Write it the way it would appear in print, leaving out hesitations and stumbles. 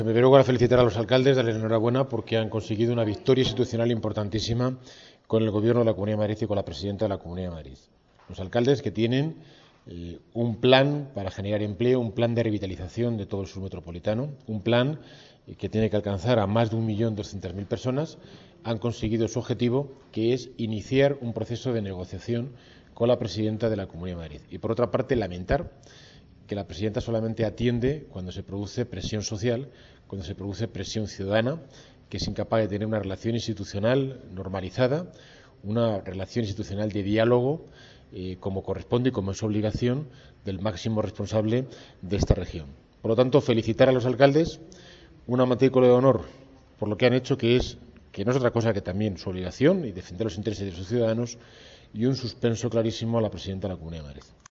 En primer lugar, felicitar a los alcaldes, darles enhorabuena porque han conseguido una victoria institucional importantísima con el Gobierno de la Comunidad de Madrid y con la Presidenta de la Comunidad de Madrid. Los alcaldes que tienen un plan para generar empleo, un plan de revitalización de todo el sur metropolitano, un plan que tiene que alcanzar a más de 1.200.000 personas, han conseguido su objetivo, que es iniciar un proceso de negociación con la Presidenta de la Comunidad de Madrid. Y, por otra parte, lamentar que la Presidenta solamente atiende cuando se produce presión social, cuando se produce presión ciudadana, que es incapaz de tener una relación institucional normalizada, una relación institucional de diálogo, como corresponde y como es obligación del máximo responsable de esta región. Por lo tanto, felicitar a los alcaldes, una matrícula de honor por lo que han hecho, que no es otra cosa que también su obligación y defender los intereses de sus ciudadanos, y un suspenso clarísimo a la Presidenta de la Comunidad de Madrid.